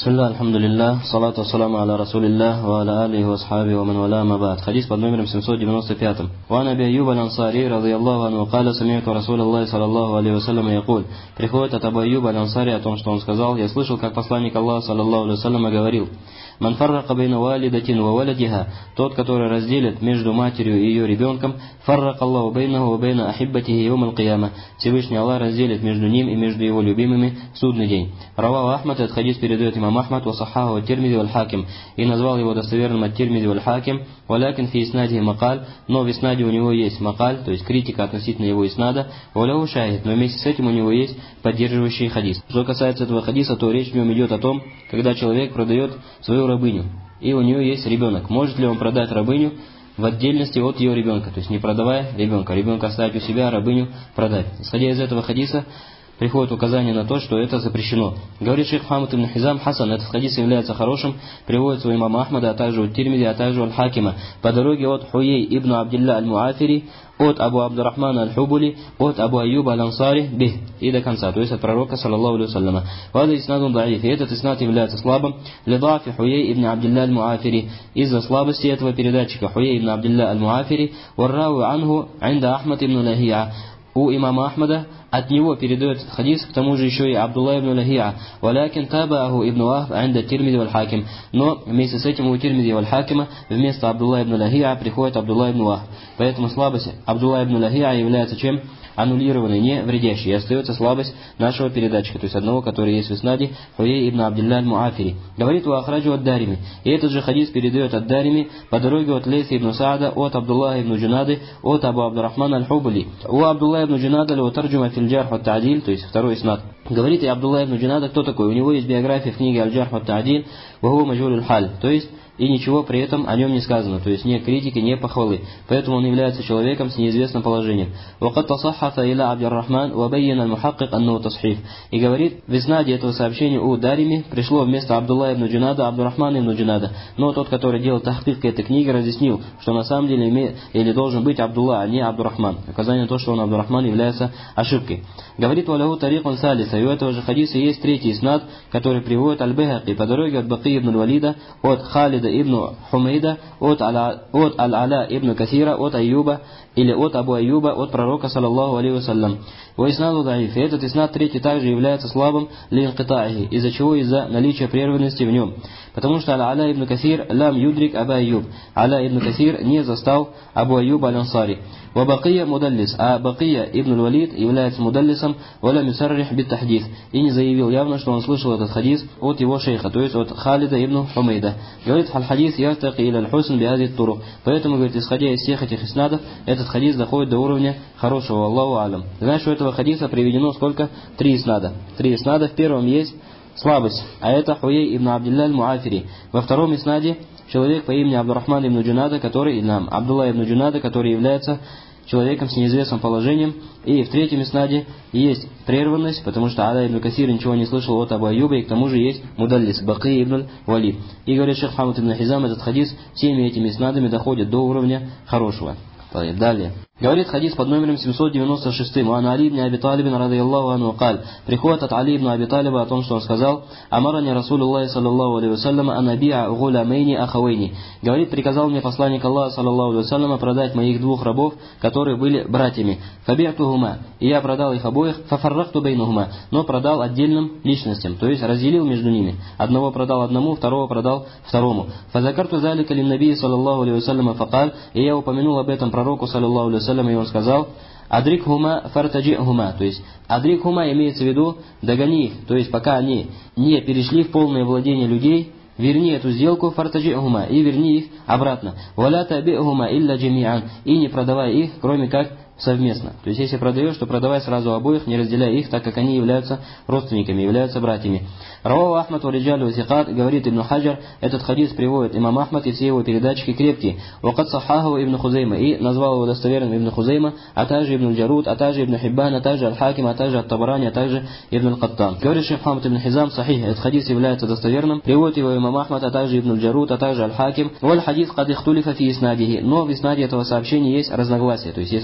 Бисмилля, альхамдулиллах, салату ассаламу аля расулиллах, ва аля алихи ва асхаби ва ман валя ма ба'д. Хадис под номером 795. Ва ан Аби Айюб аль-Ансари, радийаллаху анху, каля сами'ту Расулаллахи саллаллаху алейхи ва саллям якуль. Приходит от Абу Айюба аль-Ансари о том, что он сказал: я слышал, как посланник Аллаха саллаллаху алейхи ва саллям говорил: ман фаррака бейна валидатин ва валядиха, тот, который разделит между матерью и ее ребенком, фаррака Аллаху бейнаху ва бейна ахиббатихи йом аль-кияма, Всевышний Аллах разделит между ним и между его любимыми в судный день. Раваху Ахмад, этот хадис передает имам Ахмад, ва саххаху ат-Тирмизи валь Хаким, и назвал его достоверным ат-Тирмизи валь Хаким, валякин фи иснадихи макаль, но в иснаде у него есть макаль, то есть критика относительно его иснада, валяху шахид, но вместе с этим у него есть поддерживающий хадис. Что касается этого хадиса, то речь в нем идет о том, когда человек продает свою рабыню, и у нее есть ребенок. Может ли он продать рабыню в отдельности от ее ребенка, то есть не продавая ребенка, ребенка оставить у себя, а рабыню продать. Исходя из этого хадиса, приходит указание на то, что это запрещено. Говорит шейх Мухаммад ибн Хизам: Хасан, этот хадис является хорошим, приводится у имама Ахмада, а также у Тирмизи, а также у Аль-Хакима, по дороге от Хуей ибн Абдилля аль-Муафири, от Абу Абдурахмана аль-Хубули, от Абу Айюба аль-Ансари, бих, и до конца, то есть от пророка, саллаллаху алейхи вассаляма. Вада иснадун даиф, и этот иснад является слабым, лидафи Хуей ибн Абдилля аль-Муафири, из-за слабости этого передатчика Хуей ибн Абдилля аль-Муафири, варрау анху инда Ахмад ибн Лахия, у имама Ахмада от него передает хадис, к тому же еще и Абдулла ибн Лахия, валякин табааху ибн Вахб инда Тирмизи валь Хаким, но вместе с этим у Тирмизи валь Хакима вместо Абдулла ибн Лахия приходит Абдулла ибн Вахб. Поэтому слабость Абдулла ибн Лахия является чем? Аннулированной, не вредящей, и остается слабость нашего передатчика, то есть одного, который есть в иснаде, Хуей ибн Абдилля аль-Муафири. Говорит у Ахраджу ад-Дарими, и этот же хадис передает ад-Дарими по дороге от Лейса ибн Саада, от Абдулла ибн Джунады, от Абу Абдурахмана аль-Хубали. У Абдулла ибн Джунада ло тарджума фил джарх ва та'диль, то есть второй иснад. Говорит и Абдулла ибн Джунада, кто такой? У него есть биография в книге аль-Джарх ва та'диль, ва хуа маджхулюль халь, то есть и ничего при этом о нем не сказано, то есть ни критики, ни похвалы. Поэтому он является человеком с неизвестным положением. وقد تصحف إلى عبد الرحمن وبين المحقق أنه تصحيف. И говорит, в иснаде этого сообщения у Дарими пришло вместо Абдулла ибн Джунада Абдурахман ибн Джунада. Но тот, который делал тахкик к этой книге, разъяснил, что на самом деле должен быть Абдулла, а не Абдурахман. Указание на то, что он Абдурахман, является ошибкой. Говорит валяху тарикун салиса, и у этого же хадиса есть третий иснад, который приводит аль-Байхаки по дороге от Баки ибн Валида, от Халида ибн Хумейда, от Аль-Аля ибн Касира, от Айюба, или от Абу Айюба, от пророка, саллаллаху алейхи вассалям. Во иснаду даиф, и этот иснад третий также является слабым линкитахи, из-за чего? Из-за наличия прерванности в нем. Потому что Аль-Аля ибн Касир лам юдрик Аба Айюб, Аля ибн Касир не застал Абу Айюба аль-Ансари. Ва Бакия мудаллис, а Бакия ибн Валид является мудаллисом, валям юсаррих бит тахдис, и не заявил явно, что он слышал этот хадис от его шейха, то есть от Халида ибн Хумейда. Говорит, аль-хадис яртаки иля аль-хусн биади турук. Поэтому, говорит, исходя из всех этих иснадов, этот хадис доходит до уровня хорошего, Аллаху алям. Знаешь, у этого хадиса приведено сколько? Три иснада. Три иснада. В первом есть слабость, а это Хуей ибн Абдилля аль-Муафири. Во втором иснаде человек по имени Абдурахман ибн Джунада, Абдулла ибн Джунада, который является человеком с неизвестным положением. И в третьем иснаде есть прерванность, потому что Аля ибн Касир ничего не слышал от Абу Айюба, и к тому же есть мудаллис Баки ибн Валид. И говорит шейх Мухаммад ибн Хизам, этот хадис всеми этими иснадами доходит до уровня хорошего. Далее. Говорит хадис под номером 796. Ан Али ибн Аби Талибин радийаллаху анху каль. Приходит от Али ибн Аби Талиба о том, что он сказал: Амарани Расулуллахи саллаллаху алейхи вассалям ан абиа гулямейни ахавейни. Говорит, приказал мне посланник Аллаха саллаллаху алейхи вассалям продать моих двух рабов, которые были братьями. Фаби'тухума, и я продал их обоих, фафаррахту бейнухума, но продал отдельным личностям, то есть разделил между ними. Одного продал одному, второго продал второму. Фазакарту залика линнабии саллаллаху алейхи вассалям факаль, и я упомянул об этом пророку саллаллаху алейхи вассалям, и он сказал: адрикхума фартаджихума, то есть адрикхума имеется в виду догони их, то есть пока они не перешли в полное владение людей, верни эту сделку, фартаджихума, и верни их обратно. Валя табихума илля джами'ан, и не продавай их, кроме как совместно. То есть, если продаешь, то продавай сразу обоих, не разделяя их, так как они являются родственниками, являются братьями. Раваху Ахмад ва риджалю сикат, говорит Ибн Хаджар, этот хадис приводит имам Ахмад, и все его передатчики крепкие. Вакад сахаху Ибн Хузейма, и назвал его достоверным Ибн Хузейма, а также Ибн Джарут, а также Ибн Хиббан, а также Аль-Хаким, а также Ат-Табарани, а также Ибн Аль-Каттан. Говорит шейх Мухаммад ибн Хизам, сахих, этот хадис является достоверным, приводит его имам Ахмад, а также Ибн Джарут, а также Аль-Хаким. Валь хадис кад ихтулифа фи иснадихи, но в иснаде этого сообщения есть разногласия, то есть есть разногласия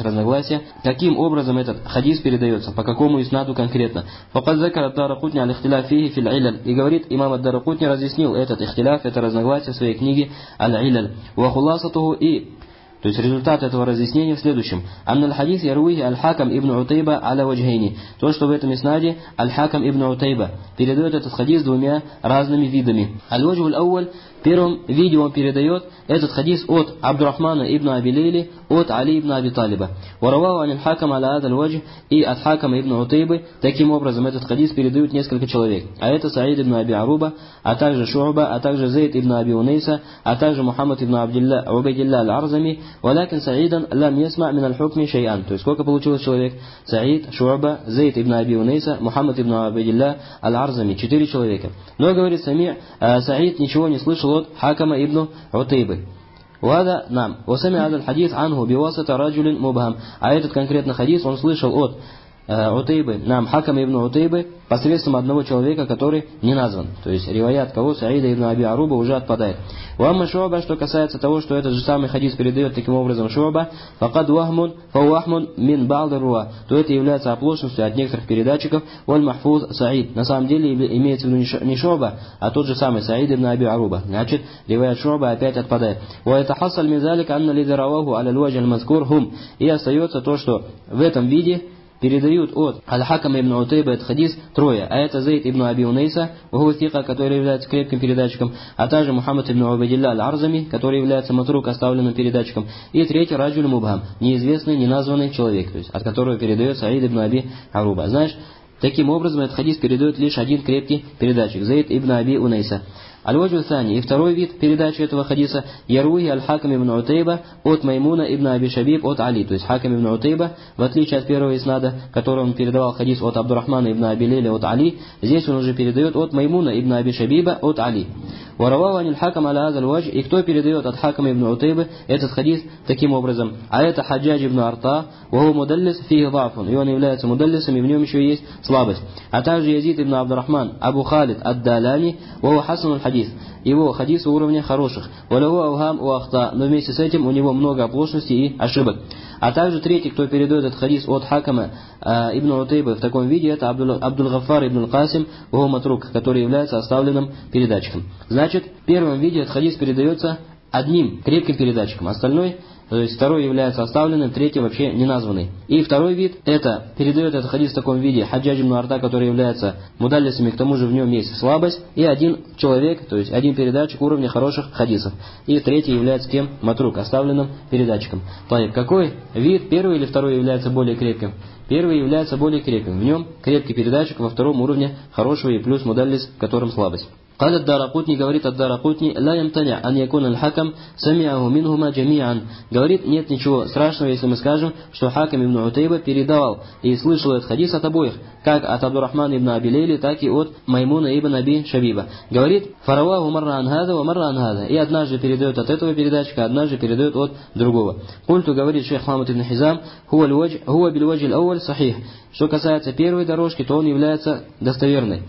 разногласия, каким образом этот хадис передается, по какому иснаду конкретно. Факад закар ад-Даракутни аль-ихтиляф фихи фил иляль. И говорит, имам ад-Даракутни разъяснил этот ихтиляф, это разногласие в своей книге аль-иляль. Ва хуласатуху, и то есть результат этого разъяснения в следующем. Анналь хадис яруихи аль-Хакам ибн Утайба аля ваджхейни. То, что в этом иснаде аль-Хакам ибн Утайба передает этот хадис двумя разными видами. Аль-Ваджхуль ауаль, в первом виде он передает этот хадис от Абдурахмана ибн Аби Лейли, от Али ибн Аби Талиба. Варавау аниль Хакам аля адаль ваджх, и от Хакама ибн Утайбы таким образом этот хадис передают несколько человек. А это Саид ибн Аби Аруба, а также Шу'ба, а также Зейд ибн Аби Унейса, а также Мухаммад ибн Убайдилля аль-Арзами. Валякин Саидан лам ясма мин аль-хукми шай'ан. То есть сколько получилось человек? Саид, Шу'ба, Зейд ибн Аби Унейса, Мухаммад ибн Убайдилля аль-Арзами. 4 человека. Но, говорит Саид, ничего не слышал от Хакама ибн Утайбы. وهذا نعم وسمع هذا الحديث عنه بواسطة رجل مبهم. А этот конкретно хадис он слышал от Утайбы, Хакама ибн Утайбы, посредством одного человека, который не назван. То есть риваят кого? Саида ибн Аби Аруба уже отпадает. Уамма Шу'ба, что касается того, что этот же самый хадис передает таким образом Шу'ба, факад вахмун мин ба'д руа, то это является оплошностью от некоторых передатчиков. Валь махфуз Саид. На самом деле имеется в виду не Шу'ба, а тот же самый Саид ибн Аби Аруба. Значит, риваят Шу'ба опять отпадает. Ва ятахассаль мин залика анна лидhi раваху аля аль-ваджх аль-мазкур хум. И остается то, что в этом виде передают от Аль-Хакама ибн Утайба этот хадис трое, а это Зейд ибн Аби Унейса, который является крепким передатчиком, а также Мухаммад ибн Убайдилля аль-Арзами, который является матрук, оставленным передатчиком, и третий Раджуль Мубхам, неизвестный, неназванный человек, то есть от которого передает Саид ибн Аби Аруба. Знаешь, таким образом этот хадис передает лишь один крепкий передатчик, Зейд ибн Аби Унейса. Аль-Ваджху Сани, и второй вид передачи этого хадиса, яруи аль-Хакам ибн Утайба от Маймуна ибн Аби Шабиб от Али. То есть Хакам ибн Утайба, в отличие от первого иснада, который он передавал хадис от Абдурахмана ибн Аби Лейли от Али, здесь он уже передает от Маймуна ибн Аби Шабиба от Али. Варавау аниль Хакам аля азаль ваджх, и кто передает от Хакама ибн Утайбы этот хадис таким образом? А это Хаджадж ибн Арта, ваху мудаллис фихи да'фун, и он является мудаллисом, и в нем еще есть слабость. А также Язид ибн Абдурахман, Абу Халид ад-Далани, ваху хасанул хадис. Его хадисы уровня хороших. Валяву авхам у ахта, но вместе с этим у него много оплошностей и ошибок. А также третий, кто передает этот хадис от Хакама ибн Утайбы в таком виде, это Абдул-Гаффар ибн Касим, ваху матрук, который является оставленным передатчиком. Значит, в первом виде этот хадис передается одним крепким передатчиком, остальной, то есть второй является оставленным, третий вообще не названный. И второй вид, это передает этот хадис в таком виде Хаджадж ибн Арта, который является мудаллисами, к тому же в нем есть слабость, и один человек, то есть один передатчик уровня хороших хадисов. И третий является кем? Матрук, оставленным передатчиком. То какой вид, первый или второй является более крепким? Первый является более крепким. В нем крепкий передатчик, во втором уровне хорошего и плюс мудаллис, в котором слабость. قال الدارقطني, говорит الدارقطني, لا يمتنع أن يكون الحكم سمعه منهما جميعا. Говорит, нет ничего страшного, если мы скажем, что Хакам ибн Утайба передавал и слышал этот хадис от обоих, как от Абдурахмана ибн Аби Лейли, так и от Маймуна ибн Аби Шабиба. Говорит, фараваху марра ан хада ва марра ан хада. И однажды передает от этого передатчика, однажды передает от другого. Культу, говорит шейх Мухаммад ибн Хизам, хуа биль-ваджи аль-ауаль сахих. Что касается первой дорожки, то он является достоверным.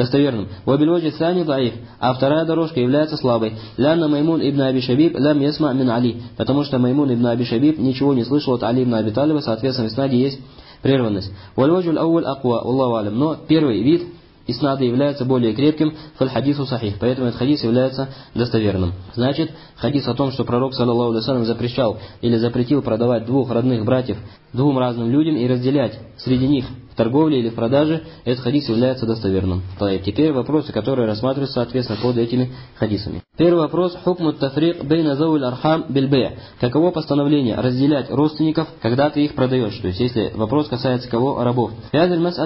Ва биль-ваджи сани даиф. А вторая дорожка является слабой. Лянна Маймун ибн Аби Шабиб лам ясма мин Али. Потому что Маймун ибн Аби Шабиб ничего не слышал от Али ибн Аби Талиба, соответственно, в иснаде есть прерванность. Валь-ваджу аль-ауаль аква, Аллаху алям. Но первый вид иснада является более крепким, фаль-хадису сахих. Поэтому этот хадис является достоверным. Значит, хадис о том, что пророк, саллаллаху алейхи ва саллям, запрещал или запретил продавать двух родных братьев двум разным людям и разделять среди них в торговле или в продаже, этот хадис является достоверным. Теперь вопросы, которые рассматриваются, соответственно, под этими хадисами. Первый вопрос. Хукму тафрик бейна зауиль архам биль бей'. Каково постановление разделять родственников, когда ты их продаешь? То есть, если вопрос касается кого? Рабов. В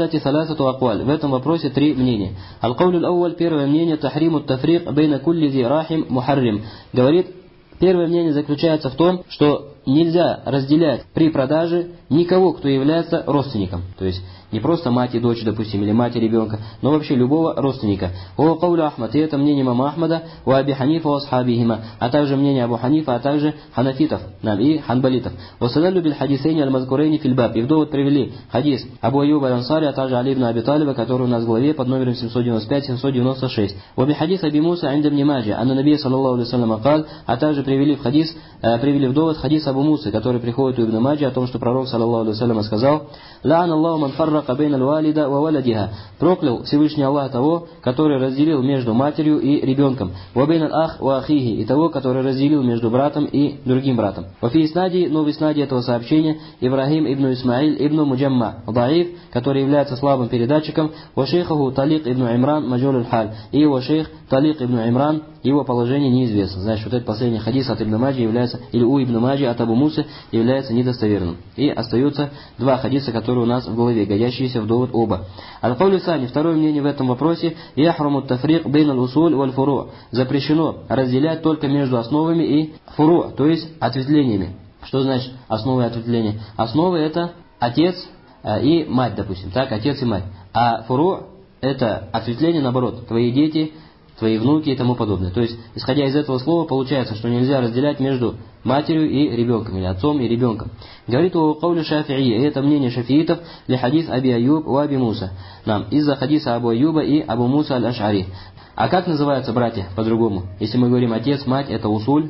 этом вопросе три мнения. Аль-каулю аль-ауаль, первое мнение, тахриму тафрик бейна кулли зи рахим мухаррим. Говорит, первое мнение заключается в том, что нельзя разделять при продаже никого, кто является родственником. То есть не просто мать и дочь, допустим, или мать и ребенка, но вообще любого родственника. О каулю Ахмад, и это мнение имама Ахмада, у Аби Ханифа, у асхабихима, а также мнение Абу Ханифа, а также ханафитов и ханбалитов. Васадаллю биль хадисейни аль-мазкурейни фильбаб. И в довод привели хадис Абу Аюба аль-Ансари, а также Али ибн Аби Талиба, который у нас в главе под номером 795-796. Ваби хадис Аби Муса инда ибн Маджи, анна набия саллаллаху алейхи ва саллям кал, а также привели в довод хадис Абу Мусы, который приходит у Ибн Маджи, о том, что пророк, саллаллаху алейхи ва саллям, сказал: «Ла'ан Аллаху ман фаррака бейна аль-валида ва валадиха». Проклял Всевышний Аллах того, который разделил между матерью и ребенком. «Ва бейна аль-ах ва ахихи», и того, который разделил между братом и другим братом. «Ва фи иснади», но в иснаде этого сообщения, Ибрахим ибн Исмаиль ибн Муджамма даиф, который является слабым передатчиком, «Ва шейхаху Талик ибн Имран маджуль аль-халь», и его шейх Талик ибн Имран, его положение неизвестно. Значит, вот этот последний хадис от Ибн Маджи является, или у Ибн Маджи от Абу Мусы является недостоверным. И остаются два хадиса, которые у нас в голове, годящиеся в довод оба. Аль-Каулю Сани, второе мнение в этом вопросе: яхраму тафрик бейн аль-усуль валь фуру. Запрещено разделять только между основами и фуру, то есть ответвлениями. Что значит основы и ответвления? Основы — это отец и мать, допустим, так, отец и мать. А фуру — это ответвление, наоборот, твои дети, твои внуки и тому подобное. То есть, исходя из этого слова, получается, что нельзя разделять между матерью и ребенком, или отцом и ребенком. Говорит у Каули Шафии, и это мнение шафиитов, ли хадис Аби Аюб у Аби Муса. Нам из-за хадиса Абу Аюба и Абу Муса аль-Аш'ари. А как называются братья по-другому? Если мы говорим отец, мать, это усуль,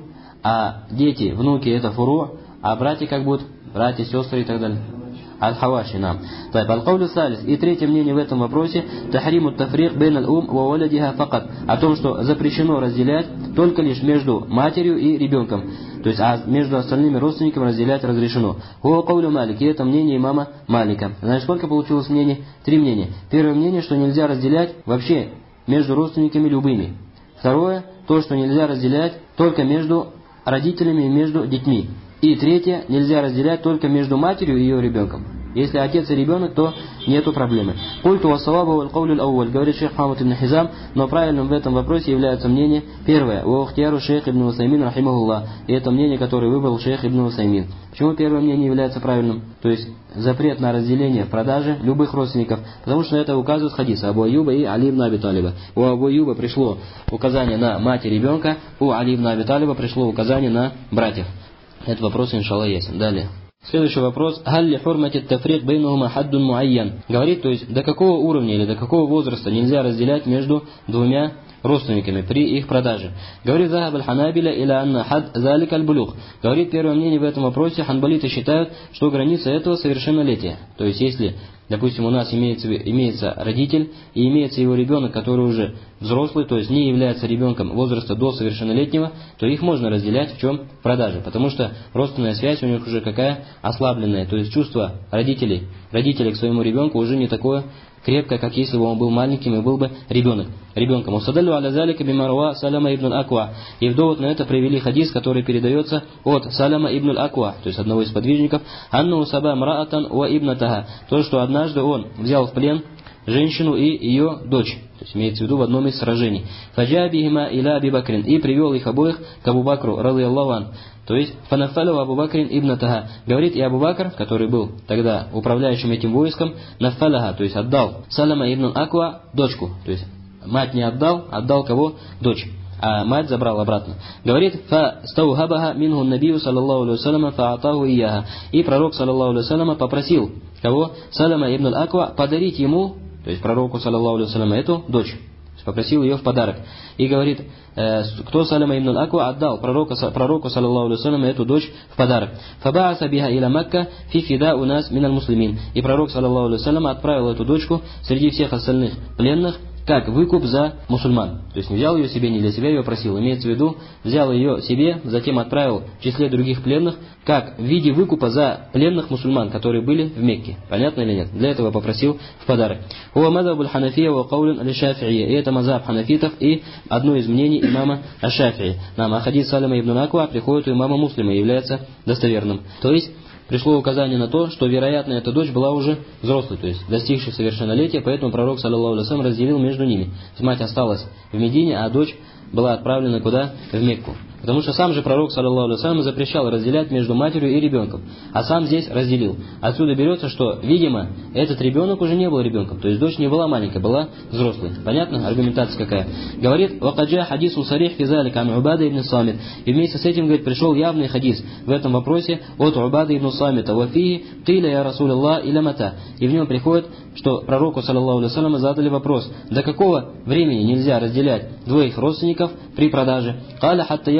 а дети, внуки, это фуру, а братья как будут? Братья, сестры и так далее. Аль-Хаваши, нам. Аль-Каулю Салис. И третье мнение в этом вопросе: тахриму тафрик бейн аль-ум ва валадиха факат. О том, что запрещено разделять только лишь между матерью и ребенком. То есть, а между остальными родственниками разделять разрешено. Хуа Каулю Малик. И это мнение имама Малика. Значит, сколько получилось мнений? Три мнения. Первое мнение, что нельзя разделять вообще между родственниками любыми. Второе, то, что нельзя разделять только между родителями и между детьми. И третье, нельзя разделять только между матерью и ее ребенком. Если отец и ребенок, то нету проблемы. Культу вассалабу валь каулю аль-ауваль, говорит шейх Мухаммад ибн Хизам, но правильным в этом вопросе является мнение первое: ва ухтияру шейх ибн Усаймин рахимахуллах. И это мнение, которое выбрал шейх ибн Усаймин. Почему первое мнение является правильным? То есть запрет на разделение в продаже любых родственников, потому что на это указывают хадисы Абу Аюба и Али ибн Аби Талиба. У Абу Аюба пришло указание на мать и ребенка, у Али ибн Аби Талиба пришло указание на братьев. Этот вопрос, иншаллах, ясен. Далее. Следующий вопрос. Халли хурмати тафрик бейнухума хаддун муайян. Говорит, то есть, до какого уровня или до какого возраста нельзя разделять между двумя родственниками при их продаже. Говорит Захаб аль-Ханабиля иля анна хад залик аль-булух. Говорит, первое мнение в этом вопросе: ханбалиты считают, что граница этого совершеннолетия. То есть, если, допустим, у нас имеется родитель и имеется его ребенок, который уже взрослый, то есть не является ребенком возраста до совершеннолетнего, то их можно разделять в чем? В продаже. Потому что родственная связь у них уже какая? Ослабленная. То есть чувство родителей к своему ребенку уже не такое крепкое, как если бы он был маленьким и был бы ребенком. Усадалю аля залика бимарва Салама ибн аль-Аква. И в довод на это привели хадис, который передается от Салама ибн аль-Аква, то есть одного из подвижников: анну саба мраатан ва ибнатаха. То, что однажды он взял в плен женщину и ее дочь. То есть имеется в виду в одном из сражений. Фаджа бихима иля Аби Бакрин. И привел их обоих к Абу Бакру, радийаллаху ан. То есть, фанафалю Абу Бакрин ибн Таха. Говорит, и Абу Бакр, который был тогда управляющим этим войском, нафаляха, то есть отдал Салама ибн Аква дочку. То есть, мать не отдал кого? Дочь. А мать забрал обратно. Говорит, фастаухабаха минху набию саллаллаху алейхи вассаляма фаатаху ияха. И пророк саллаллаху алейхи вассаляма попросил кого? Салама ибн Аква подарить ему, то есть пророку саллаллаху алейхи вассаляма, эту дочь. Попросил ее в подарок. И говорит, кто Салама ибн аль-Аква отдал пророку саллаллаху алейхи вассалям эту дочь в подарок. Фабааса биха иля Макка фи фида у нас миналь муслимин. И пророк саллаллаху алейхи вассалям отправил эту дочку среди всех остальных пленных как выкуп за мусульман. То есть не взял ее себе, не для себя ее просил. Имеется в виду, взял ее себе, затем отправил в числе других пленных, как в виде выкупа за пленных мусульман, которые были в Мекке. Понятно или нет? Для этого попросил в подарок. Хуа мазабуль ханафия ва каулун аль-Шафии. И это мазаб ханафитов и одно из мнений имама Аш-Шафии. Нам хадис Салама ибн Аква приходит у имама Муслима и является достоверным. То есть пришло указание на то, что, вероятно, эта дочь была уже взрослой, то есть достигшей совершеннолетия, поэтому пророк, саллаллаху алейхи ва саллям, разделил между ними. То есть мать осталась в Медине, а дочь была отправлена куда? В Мекку. Потому что сам же пророк, саллаллаху алейхи ва саллям, запрещал разделять между матерью и ребенком, а сам здесь разделил. Отсюда берется, что, видимо, этот ребенок уже не был ребенком, то есть дочь не была маленькой, была взрослой. Понятно? Аргументация какая? Говорит, вакаджа хадису сарих физалик ан Убада ибн Самит. И вместе с этим, говорит, пришел явный хадис в этом вопросе от Убада ибн Самита. Вафии киля я Расулаллах иля мата. И в нем приходит, что пророку, саллаллаху алейхи ва саллям, задали вопрос, до какого времени нельзя разделять двоих родственников при продаже. Каля хатта яб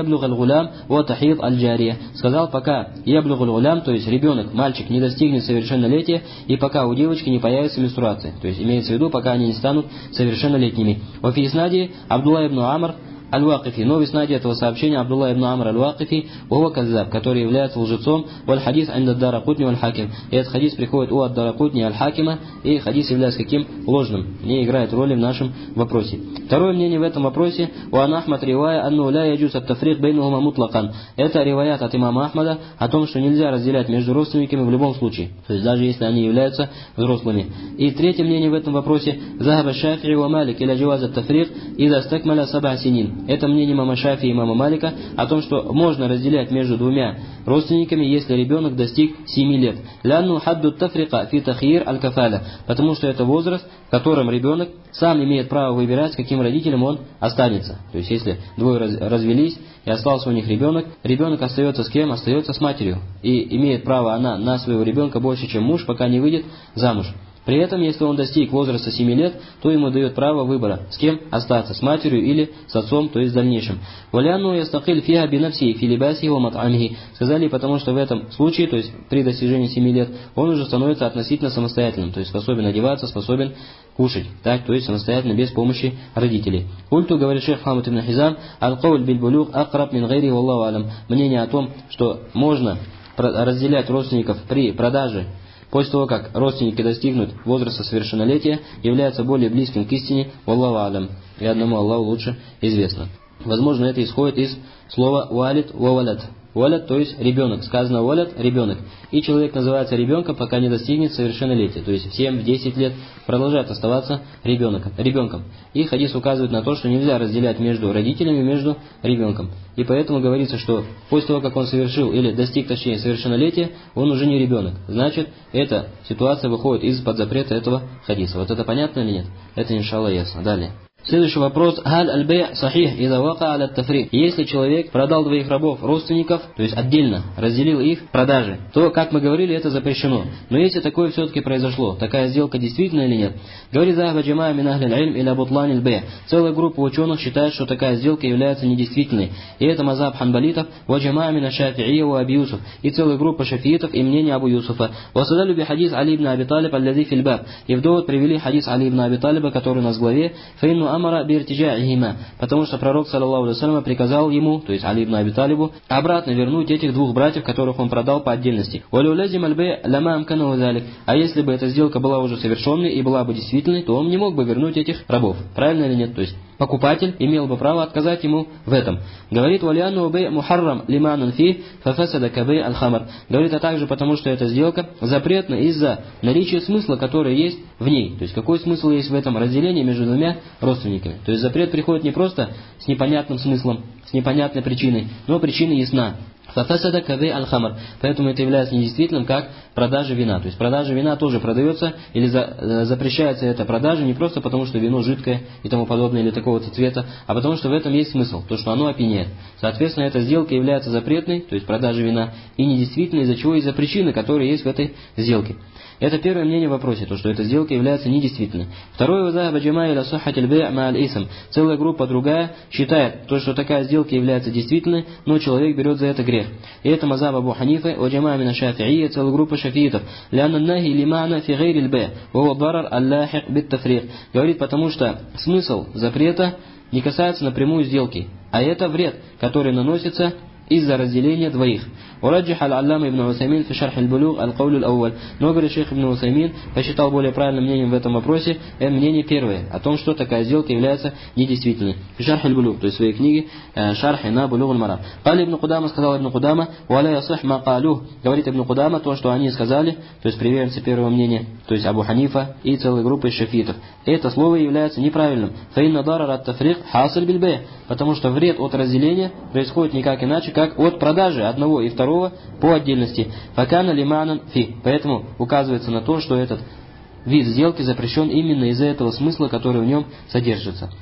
яблуг аль-гулям ва тахид аль-джария. Сказал, пока яблуг аль-гулям, то есть ребенок, мальчик, не достигнет совершеннолетия, и пока у девочки не появится менструация. То есть имеется в виду, пока они не станут совершеннолетними. Во фи иснади Абдулла ибн Амр Аль-Вакифи, но в иснаде этого сообщения Абдулла ибн Амр Аль-Вакифи, Ова Каззаб, который является лжецом, валь хадис анда Даракутни валь Хаким. И этот хадис приходит у Ад-Даракутни Аль-Хакима, и хадис является каким? Ложным, не играет роли в нашем вопросе. Второе мнение в этом вопросе, уан Ахмад ривая анну ля яджуз ат-тафрик бейнухума мутлакан. Это риваят от имама Ахмада о том, что нельзя разделять между родственниками в любом случае, то есть даже если они являются взрослыми. И третье мнение в этом вопросе, Захаба Шафии ва Малик иля джаваз ат-тафрик ида стакмаля саб'a синин. Это мнение имама Шафии и имама Малика о том, что можно разделять между двумя родственниками, если ребенок достиг 7 лет. Лянну хадду тафрика фи тахир аль-кафаля. Потому что это возраст, в котором ребенок сам имеет право выбирать, с каким родителем он останется. То есть если двое развелись и остался у них ребенок, ребенок остается с кем? Остается с матерью. И имеет право она на своего ребенка больше, чем муж, пока не выйдет замуж. При этом, если он достиг возраста 7 лет, то ему дает право выбора, с кем остаться, с матерью или с отцом, то есть в дальнейшем. «Валянну ястакиль фиха бинавси фи либаси ва мат'амихи». Сказали, потому что в этом случае, то есть при достижении 7 лет, он уже становится относительно самостоятельным, то есть способен одеваться, способен кушать, так, то есть самостоятельно, без помощи родителей. Культу, говорит шейх Хамад ибн Хизам, аль-кауль биль-булюг акраб мин гайри валлаху алям. Мнение о том, что можно разделять родственников при продаже после того, как родственники достигнут возраста совершеннолетия, является более близким к истине, валлаху алям, и одному Аллаху лучше известно. Возможно, это исходит из слова «валид ва валад». Валад, то есть ребенок. Сказано валад, ребенок. И человек называется ребенком, пока не достигнет совершеннолетия. То есть в 7-10 лет продолжает оставаться ребенком. И хадис указывает на то, что нельзя разделять между родителями, между ребенком. И поэтому говорится, что после того, как он совершил или достиг, точнее, совершеннолетия, он уже не ребенок. Значит, эта ситуация выходит из-под запрета этого хадиса. Вот это понятно или нет? Это иншаллах ясно. Далее. Следующий вопрос. Халь аль-бей' сахих иза вака аля тафрик. Если человек продал двоих рабов родственников, то есть отдельно разделил их в продаже, то, как мы говорили, это запрещено. Но если такое все-таки произошло, такая сделка действительно или нет? Говорит Захаба джамаа мин ахли аль-илм иля бутлан аль-бей'. Целая группа ученых считает, что такая сделка является недействительной. И это мазхаб ханбалитов, ва джамаа мин аш-шафи'ия ва Аби Юсуф. И целая группа шафиитов и мнение Абу Юсуфа. Ва садалю би хадис Али ибн Аби Талиб аль-лади фил баб. И в довод привели хадис Али ибн Аби Талиба, который у нас в главе, фаинну амара биртиджа'ихима, потому что пророк, саллаллаху алейхи ва саллям, приказал ему, то есть Али ибн Аби Талибу, обратно вернуть этих двух братьев, которых он продал по отдельности. А если бы эта сделка была уже совершенной и была бы действительной, то он не мог бы вернуть этих рабов. Правильно или нет? То есть покупатель имел бы право отказать ему в этом. Говорит, валианну бей мухаррам лиманан фи фафасада кабей аль-хамар. Говорит, а также потому, что эта сделка запретна из-за наличия смысла, который есть в ней. То есть какой смысл есть в этом разделении между двумя родственниками. То есть запрет приходит не просто с непонятным смыслом, с непонятной причиной, но причина ясна. Фафасада кабей аль-хамар. Поэтому это является недействительным, как продажа вина. То есть продажа вина тоже продается или запрещается эта продажа не просто потому, что вино жидкое и тому подобное, или такого-то цвета, а потому что в этом есть смысл, то, что оно опьяняет. Соответственно, эта сделка является запретной, то есть продажа вина, и недействительной из-за чего? Из-за причины, которые есть в этой сделке. Это первое мнение в вопросе, то, что эта сделка является недействительной. Второе, целая группа другая считает, то, что такая сделка является действительной, но человек берет за это грех. И это мазхаб Абу Ханифы, ваджамаа мин аш-шафи'ия, целая группа шафиитов. Говорит, потому что смысл запрета не касается напрямую сделки, а это вред, который наносится из-за разделения двоих. ورجح العلامة ابن عثيمين في شرح البلوغ القول الأول. Но, говорит шейх Ибн Усаймин, посчитал более правильным мнением в этом вопросе мнение первое, о том, что такая сделка является недействительной. В шарх аль-булуг, то есть в своей книге шархи на булуг аль-марам. Кали Ибн Кудама, сказал Ибн Кудама, валя ясих ма калюх. Говорит Ибн Кудама, то, что они сказали, то есть приверженцы первого мнения, то есть Абу Ханифа и целой группы шафитов. Это слово является неправильным. Фаинна дарар ат-тафрик хасиль биль-бей'. Потому что вред от разделения происходит никак иначе, как от продажи одного и второго по отдельности. Факана лиманан фи. Поэтому указывается на то, что этот вид сделки запрещен именно из-за этого смысла, который в нем содержится.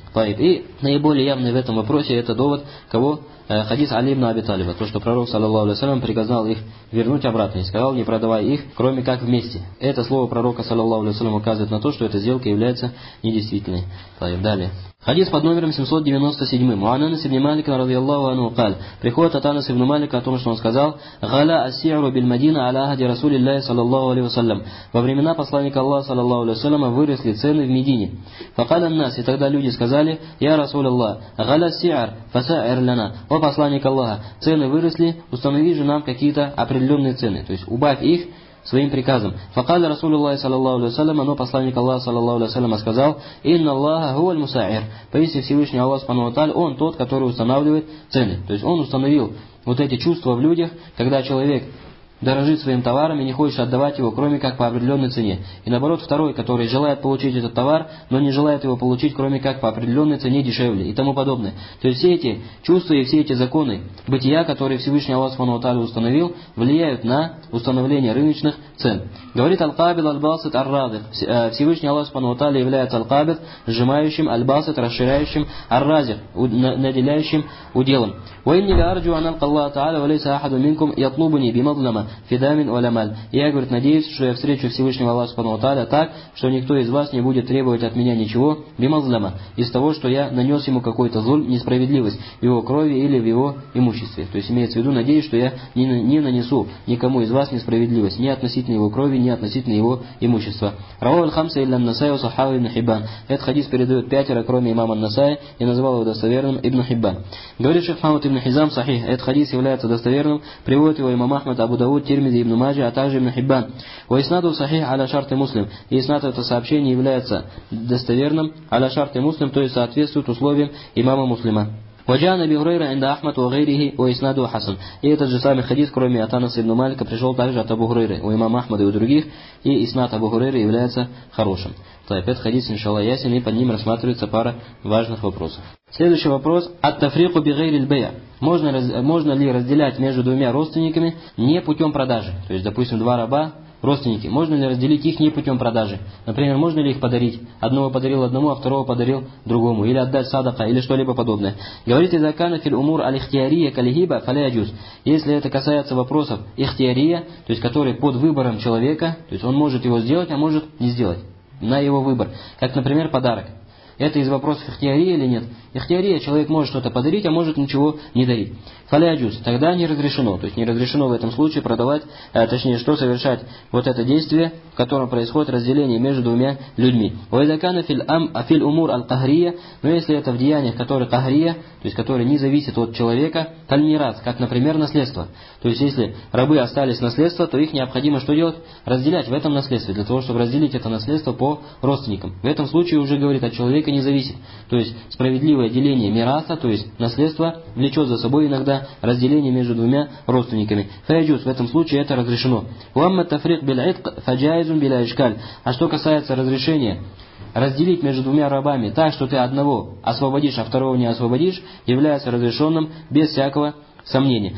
И наиболее явный в этом вопросе это довод кого? Хадис Али ибн Аби Талиба, то, что пророк, саллаллаху алейхи вассалям, приказал их вернуть обратно и сказал, не продавай их, кроме как вместе. Это слово пророка, саллаллаху алейхи вассалям, указывает на то, что эта сделка является недействительной. Далее. Хадис под номером 797. Уан Анас ибн Малик радийаллаху анху قال. Приходит от Анаса ибн Малика о том, что он сказал: «Гала ас-си'ру биль Мадина аля ахди Расулиллахи саллаллаху алейхи вассалям». Во времена посланника Аллаха саллаллаху алейхи вассаляма выросли цены в Медине. Факал ан-нас, и тогда люди сказали: «Я Расулаллах, гала ас-си'р, фаса'ир лана». О посланник Аллаха, цены выросли, установи же нам какие-то определенные цены, то есть убавь их своим приказом. Факаля Расулуллахи саллаллаху алейхи вассалям, но посланник Аллаха саллаллаху алейхи вассалям сказал: «Инна Аллаха хуаль муса'ир». Поистине Всевышний Аллах субхану ва тааля, он тот, который устанавливает цены. То есть он установил вот эти чувства в людях, когда человек дорожит своим товаром и не хочет отдавать его, кроме как по определенной цене. И наоборот, второй, который желает получить этот товар, но не желает его получить, кроме как по определенной цене дешевле и тому подобное. То есть все эти чувства и все эти законы бытия, которые Всевышний Аллах субхану ва тааля установил, влияют на установление рыночных цен. Говорит Аль-Кабид Аль-Басит Ар-Радик. Всевышний Аллах субхану ва тааля является Аль-Кабид, сжимающим, Аль-Басит, расширяющим, Ар-Разик, наделяющим уделом. «Ваинни ля арджу аналка Аллаха тааля, валейса ахаду минкум ятлубуни бимадлама фидамин валямаль». Я, говорит, надеюсь, что я встречу Всевышнего Аллаха субхану ва тааля так, что никто из вас не будет требовать от меня ничего бимадлама, из того, что я нанес ему какой-то зуль, несправедливость в его крови или в его имуществе. То есть имеется в виду, надеюсь, что я не нанесу никому из вас несправедливость, ни относительно его крови, ни относительно его имущества. Равау аль-Хамса илля ан-Насай ва саххаху ибн Хиббан. Этот хадис передает 5, кроме имама ан-Насая, и назвал его достоверным Ибн Хиббан. Говорит шейх Мухаммад ибн Хизам сахих, этот хадис является достоверным, приводит его имам Ахмад, Абу Дауд, Тирмизи, Ибн Маджа, а также Ибн Хиббан. Ва иснаду сахих аля шарты Муслим. И иснад это сообщение является достоверным аля шарты Муслим, то есть соответствует условиям имама Муслима. Ваджан Аби Хурайра инда Ахмад ва гайрихи ва иснаду хасан. И этот же самый хадис, кроме от Анаса ибн Малика, пришел также от Абу Хурайры, у имама Ахмада и у других, и иснад Абу Хурайры является хорошим. Этот хадис, иншаллах, ясен, и под ним рассматривается пара важных вопросов. Следующий вопрос. Ат-тафрику би гайриль бей'а. Можно ли разделять между двумя родственниками не путем продажи? То есть, допустим, два раба, родственники, можно ли разделить их не путем продажи? Например, можно ли их подарить? Одного подарил одному, а второго подарил другому. Или отдать садака, или что-либо подобное. Говорит, «Иза кана фил умур аль-ихтиярия калихиба фаля яджуз». Если это касается вопросов ихтиярия, то есть которые под выбором человека, то есть он может его сделать, а может не сделать. На его выбор. Как, например, подарок. Это из вопросов ихтиярия или нет? Ихтиярия, человек может что-то подарить, а может ничего не дарить. Фаля яджуз, тогда не разрешено. То есть не разрешено в этом случае продавать, точнее, что совершать вот это действие, в котором происходит разделение между двумя людьми. Вайдакана фил умур аль-кахрия, но если это в деяниях, которые кахрия, то есть которые не зависят от человека, кальмират, как, например, наследство. То есть если рабы остались наследство, то их необходимо что делать? Разделять в этом наследстве, для того, чтобы разделить это наследство по родственникам. В этом случае уже говорит, от человека не зависит. То есть справедливое деление мираса, то есть наследство, влечет за собой иногда разделение между двумя родственниками. Фаяджуз, в этом случае это разрешено. Уамма тафрик биль-итк фаджайзун биля ишкаль. А что касается разрешения разделить между двумя рабами так, что ты одного освободишь, а второго не освободишь, является разрешенным без всякого сомнения.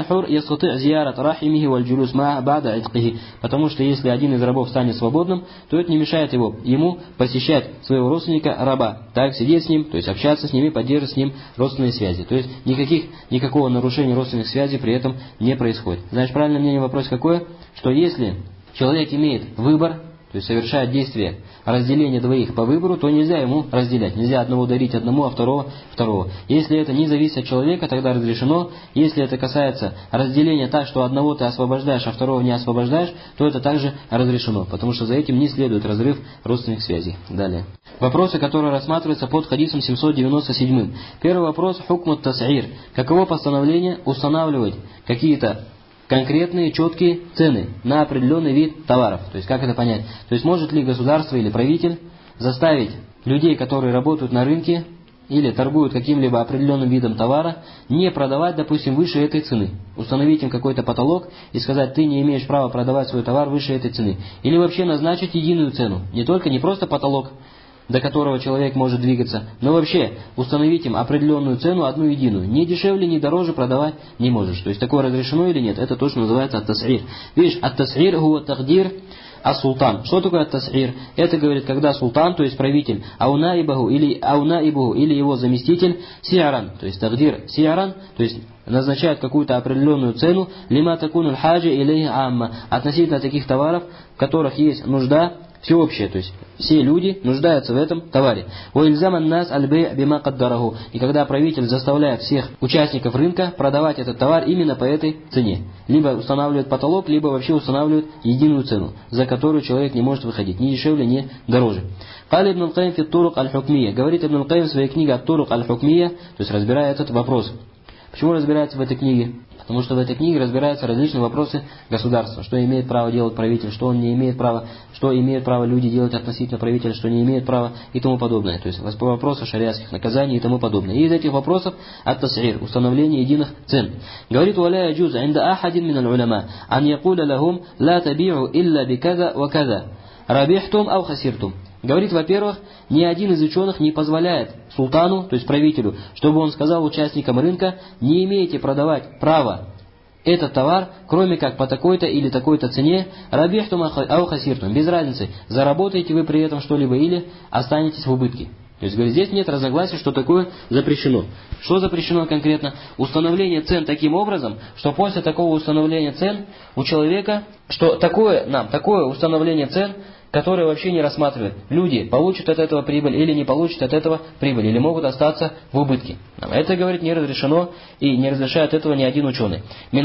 Потому что если один из рабов станет свободным, то это не мешает ему посещать своего родственника раба, так сидеть с ним, то есть общаться с ним и поддерживать с ним родственные связи. То есть никакого нарушения родственных связей при этом не происходит. Значит, правильное мнение вопрос какое? Что если человек имеет выбор, то есть совершает действие разделения двоих по выбору, то нельзя ему разделять. Нельзя одного дарить одному, а второго. Если это не зависит от человека, тогда разрешено. Если это касается разделения так, что одного ты освобождаешь, а второго не освобождаешь, то это также разрешено, потому что за этим не следует разрыв родственных связей. Далее. Вопросы, которые рассматриваются под хадисом 797. Первый вопрос. Хукмут тас'ир. Каково постановление устанавливать какие-то конкретные, четкие цены на определенный вид товаров. То есть, как это понять? То есть, может ли государство или правитель заставить людей, которые работают на рынке или торгуют каким-либо определенным видом товара, не продавать, допустим, выше этой цены? Установить им какой-то потолок и сказать, ты не имеешь права продавать свой товар выше этой цены. Или вообще назначить единую цену. Не просто потолок, до которого человек может двигаться, но вообще установить им определенную цену, одну единую. Ни дешевле, ни дороже продавать не можешь. То есть такое разрешено или нет? Это то, что называется ат-тас'ир. Видишь, ат-тас'ир хуа тагдир ас-султан. Что такое ат-тас'ир? Это, говорит, когда султан, то есть правитель, аунаибаху или его заместитель, си'ран, то есть тагдир си'ран, то есть назначает какую-то определенную цену, лима такуну хаджа илейхи амма, относительно таких товаров, в которых есть нужда всеобщая, то есть все люди нуждаются в этом товаре. И когда правитель заставляет всех участников рынка продавать этот товар именно по этой цене. Либо устанавливает потолок, либо вообще устанавливает единую цену, за которую человек не может выходить. Ни дешевле, ни дороже. Говорит Ибн аль-Каим в своей книге «Ат-Турук аль-Хукмия», то есть разбирая этот вопрос. Почему разбирается в этой книге? Потому что в этой книге разбираются различные вопросы государства. Что имеет право делать правитель, что он не имеет права, что имеют право люди делать относительно правителя, что не имеют права и тому подобное. То есть вопросы шариатских наказаний и тому подобное. И из этих вопросов ат-тас'ир, установление единых цен. Говорит: «Валя яджуз инда ахадин мин аль-уляма ан якуля лахум ла таби'у илля биказа ва каза рабихтум ау хасиртум». Говорит, во-первых, ни один из ученых не позволяет султану, то есть правителю, чтобы он сказал участникам рынка: не имеете продавать право этот товар, кроме как по такой-то или такой-то цене, рабихтум ау хасиртум, без разницы, заработаете вы при этом что-либо или останетесь в убытке. То есть, говорит, здесь нет разногласий, что такое запрещено. Что запрещено конкретно? Установление цен таким образом, что после такого установления цен у человека, что такое установление цен, которые вообще не рассматривают. Люди получат от этого прибыль или не получат от этого прибыль, или могут остаться в убытке. Это, говорит, не разрешено и не разрешает этого ни один ученый.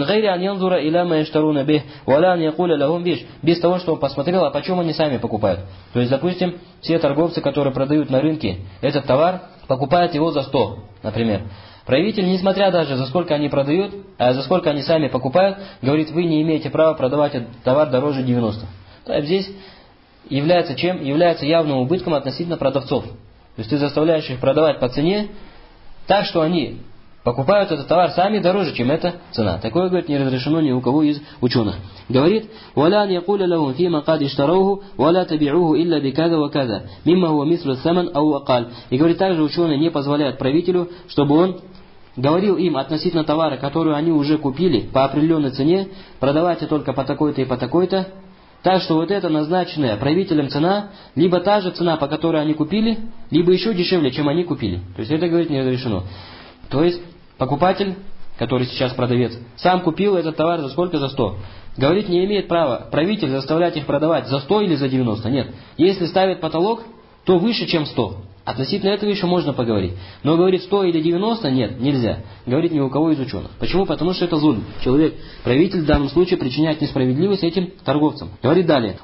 Без того, что он посмотрел, а почем они сами покупают. То есть, допустим, все торговцы, которые продают на рынке этот товар, покупают его за 100, например. Правитель, несмотря даже за сколько они продают, а за сколько они сами покупают, говорит: вы не имеете права продавать этот товар дороже 90. То есть здесь является чем? Является явным убытком относительно продавцов. То есть ты заставляешь их продавать по цене так, что они покупают этот товар сами дороже, чем эта цена. Такое, говорит, не разрешено ни у кого из ученых. Говорит: «Валя якуля лахум фима кад иштарауху, валя таби'уху илля биказа ва каза, мимма хуа мислу саман ау акаль». И говорит, также ученые не позволяют правителю, чтобы он говорил им относительно товара, который они уже купили по определенной цене, продавайте только по такой-то и по такой-то. Так что вот эта назначенная правителем цена, либо та же цена, по которой они купили, либо еще дешевле, чем они купили. То есть это, говорит, не разрешено. То есть покупатель, который сейчас продавец, сам купил этот товар за сколько? За 100. Говорит, не имеет права правитель заставлять их продавать за 100 или за 90. Нет. Если ставит потолок, то выше, чем 100. Относительно этого еще можно поговорить. Но говорит 100 или 90, нет, нельзя. Говорит ни у кого из ученых. Почему? Потому что это зульм. Человек, правитель в данном случае причиняет несправедливость этим торговцам. Говорит далее.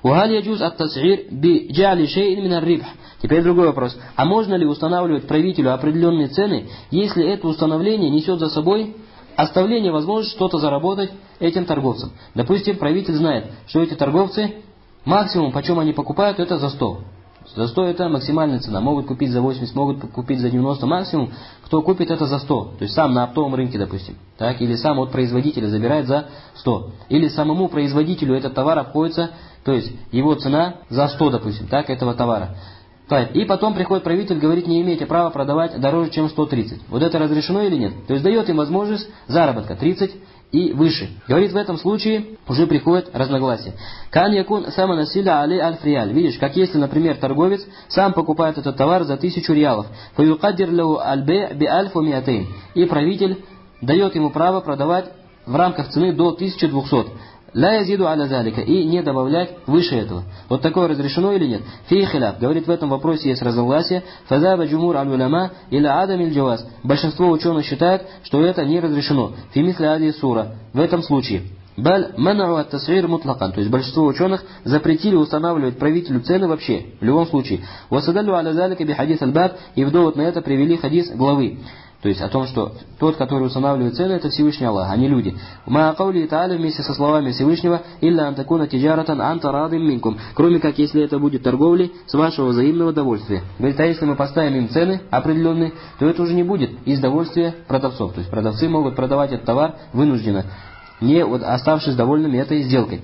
Теперь другой вопрос. А можно ли устанавливать правителю определенные цены, если это установление несет за собой оставление возможности что-то заработать этим торговцам? Допустим, правитель знает, что эти торговцы максимум, почем они покупают, это за 100. За 100 это максимальная цена. Могут купить за 80, могут купить за 90. Максимум, кто купит, это за 100. То есть сам на оптовом рынке, допустим. Так? Или сам от производителя забирает за 100. Или самому производителю этот товар обходится, то есть его цена за 100, допустим, так, этого товара. Так. И потом приходит правитель, говорит, не имеете права продавать дороже, чем 130. Вот это разрешено или нет? То есть дает им возможность заработка 30 и выше. Говорит, в этом случае уже приходит разногласие. Кан якун сама насиля алей аль-фриаль. Видишь, как если, например, торговец сам покупает этот товар за 1000 реалов. Фаюкаддир лаху аль-бей би альфу миатейн. И правитель дает ему право продавать в рамках цены до 1200. Ла язиду аля залика. И не добавлять выше этого. Вот такое разрешено или нет? Фи хиляф. Говорит, в этом вопросе есть разногласие. Фазаба джумур аль-уляма иля адамиль джаваз. Большинство ученых считает, что это не разрешено. Фи мисля ади сура. В этом случае. Баль манау ат-тас'ир мутлакан. То есть большинство ученых запретили устанавливать правителю цены вообще. В любом случае. Васадаллю аля залика би хадис аль-баб. И в довод на это привели хадис главы. То есть о том, что тот, который устанавливает цены, это Всевышний Аллах, а не люди. Ма каули та'аля, вместе со словами Всевышнего, илля антакуна тиджаратан анта радим минкум. Кроме как, если это будет торговлей с вашего взаимного довольствия. Говорит, а если мы поставим им цены определенные, то это уже не будет из довольствия продавцов. То есть продавцы могут продавать этот товар вынужденно, не оставшись довольными этой сделкой.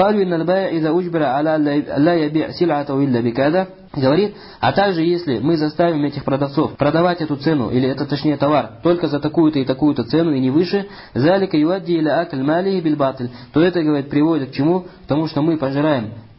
Говорит, а также если мы заставим этих продавцов продавать эту цену, или это точнее товар, только за такую-то и такую-то цену и не выше, то это, говорит, приводит к чему? К тому, что мы пожираем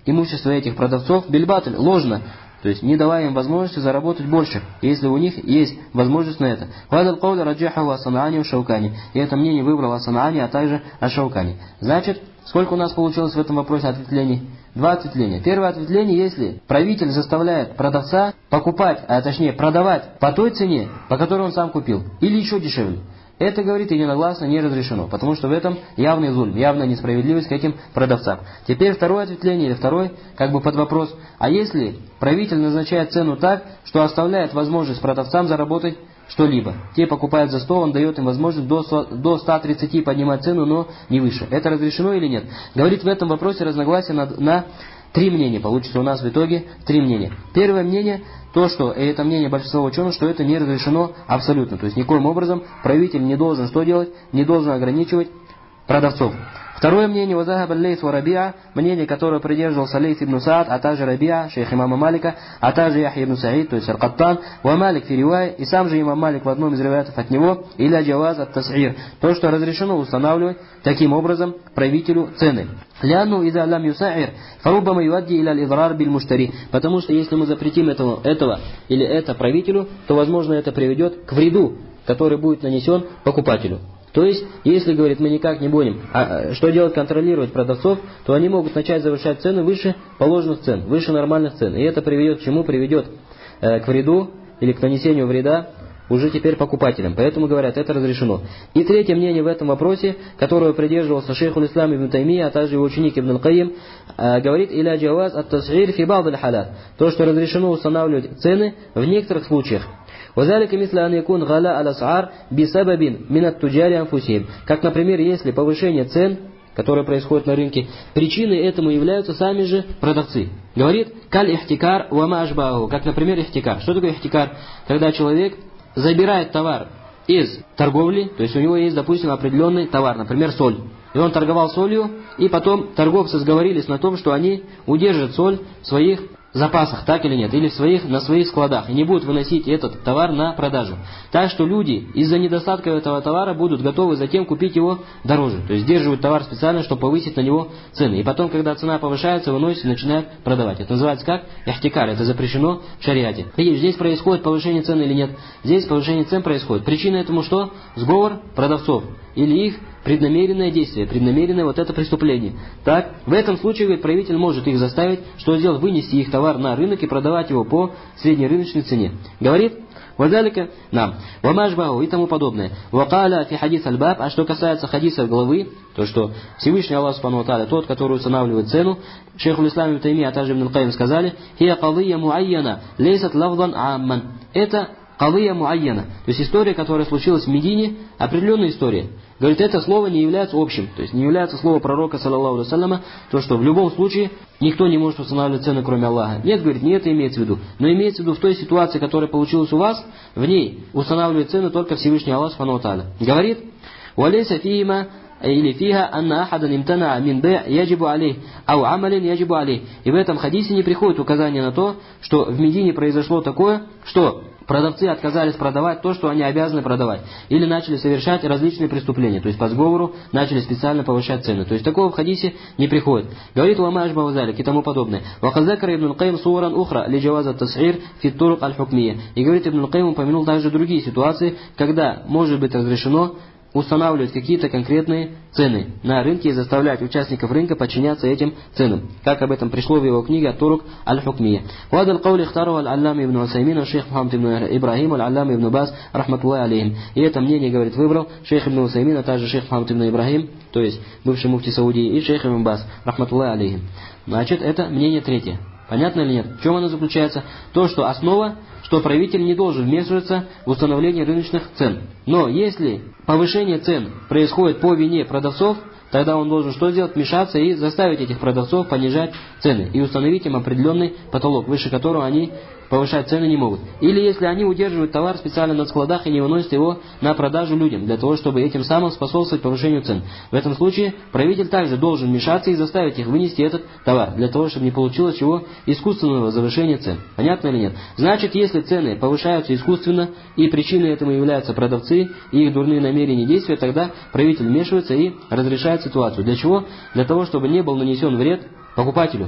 имущество этих продавцов бильбатль, ложно, то есть не давая им возможности заработать больше, если у них есть возможность на это. Вадал кауля раджахаху ас-Санаани ва Шаукани. И это мнение выбрал ас-Санаани, а также аш-Шаукани. Значит, сколько у нас получилось в этом вопросе ответвлений? 2 ответвления. Первое ответвление, если правитель заставляет продавца покупать, а точнее продавать по той цене, по которой он сам купил, или еще дешевле. Это, говорит, единогласно не разрешено, потому что в этом явный зульм, явная несправедливость к этим продавцам. Теперь второе ответвление, или второй, как бы под вопрос, а если правитель назначает цену так, что оставляет возможность продавцам заработать что-либо. Те покупают за 100, он дает им возможность до 130 поднимать цену, но не выше. Это разрешено или нет? Говорит, в этом вопросе разногласия на 3 мнения. Получится у нас в итоге 3 мнения. Первое мнение, то, что, и это мнение большинства ученых, что это не разрешено абсолютно. То есть никоим образом правитель не должен что делать? Не должен ограничивать продавцов. Второе мнение, вазахаб аль-Лейс ва Рабиа, мнение, которое придерживался Лейс ибн Саад, а также Рабиа, шейх имама Малика, а также Яхья ибн Саид, то есть Аль-Каттан, ва Малик фи ривае, и сам же имам Малик в одном из риваятов от него, иля джаваз ат-тас'ир, то, что разрешено устанавливать таким образом правителю цены. Ляну иза лам юса'ир, фарубама юадди иля аль-идрар биль-муштари, потому что если мы запретим этого или это правителю, то возможно это приведет к вреду, который будет нанесен покупателю. То есть, если, говорит, мы никак не будем, что делать, контролировать продавцов, то они могут начать завышать цены выше положенных цен, выше нормальных цен. И это приведет к чему? Приведет к вреду или к нанесению вреда уже теперь покупателям. Поэтому, говорят, это разрешено. И третье мнение в этом вопросе, которого придерживался шейхуль ислам ибн Таймия, а также его ученик ибн Аль-Кайим, говорит, иля джаваз ат-тас'ир фи ба'д аль-халат. То, что разрешено устанавливать цены в некоторых случаях. وذلك مثل أن يكون غلاء الأسعار بسبب من التجار أنفسهم. Как, например, если повышение цен, которое происходит на рынке, причиной этому являются сами же продавцы. Говорит, каль ихтикар ва ма ашбаху. Как, например, ихтикар. Что такое ихтикар? Когда человек забирает товар из торговли, то есть у него есть, допустим, определенный товар, например, соль. И он торговал солью, и потом торговцы сговорились на том, что они удержат соль в своих запасах, так или нет, или на своих складах, и не будут выносить этот товар на продажу. Так что люди из-за недостатка этого товара будут готовы затем купить его дороже. То есть сдерживают товар специально, чтобы повысить на него цены. И потом, когда цена повышается, выносят и начинают продавать. Это называется как? Ихтикар. Это запрещено в шариате. И здесь происходит повышение цен или нет? Здесь повышение цен происходит. Причина этому что? Сговор продавцов. Или их преднамеренное действие, преднамеренное вот это преступление. Так, в этом случае, говорит, правитель может их заставить, что сделать, вынести их товар на рынок и продавать его по среднерыночной цене. Говорит, вазалика, нам, вамажбаху и тому подобное. Вакаля фи хадис аль-баб, а что касается хадиса главы, то что Всевышний Аллах Субхану ва Тааля, тот, который устанавливает цену, шейхуль ислам ибн Таймия, а также ибн Аль-Кайим сказали, хия кадия муайяна, лейсат лавдан амман. Это кадия муайяна, то есть история, которая случилась в Медине, определенная история. Говорит, это слово не является общим, то есть не является слово пророка, саллаллаху алейхи ва салляма, то, что в любом случае никто не может устанавливать цены, кроме Аллаха. Нет, говорит, не это имеется в виду. Но имеется в виду в той ситуации, которая получилась у вас, в ней устанавливает цены только Всевышний Аллах, Субхану ва Тааля. Говорит, «Валейса фиима или фиха анна ахадан имтана мин бэ яджибу алейх, ау амалин яджибу алейх». И в этом хадисе не приходит указание на то, что в Медине произошло такое, что продавцы отказались продавать то, что они обязаны продавать. Или начали совершать различные преступления. То есть по сговору начали специально повышать цены. То есть такого в хадисе не приходит. Говорит уама ашбаузалик и тому подобное. Вахазакара ибн Аль-Кайм суран ухра ли джаваза тас'ир фи турук аль-хукмия. И говорит, ибн Аль-Кайм упомянул также другие ситуации, когда может быть разрешено устанавливать какие-то конкретные цены на рынке и заставлять участников рынка подчиняться этим ценам, как об этом пришло в его книге «Ат-Турук аль-Хукмия». «Вадал каули ихтару аль-Аллам ибн Усаймин, шейх Мухаммад ибн Ибрахим, аль-Аллам ибн Баз, рахматуллахи алейхим». И это мнение, говорит, выбрал шейх ибн Усаймин, а также шейх Мухаммад ибн Ибрахим, то есть бывший муфти Саудии, и шейх ибн Баз, рахматуллахи алейхим. Значит, это мнение третье. Понятно или нет? В чем оно заключается? То, что основа, что правитель не должен вмешиваться в установление рыночных цен. Но если повышение цен происходит по вине продавцов, тогда он должен что сделать? Вмешаться и заставить этих продавцов понижать цены и установить им определенный потолок, выше которого они повышать цены не могут. Или если они удерживают товар специально на складах и не выносят его на продажу людям, для того, чтобы этим самым способствовать повышению цен. В этом случае правитель также должен вмешаться и заставить их вынести этот товар, для того, чтобы не получилось чего искусственного завышения цен. Понятно или нет? Значит, если цены повышаются искусственно, и причиной этому являются продавцы и их дурные намерения и действия, тогда правитель вмешивается и разрешает ситуацию. Для чего? Для того, чтобы не был нанесен вред покупателю.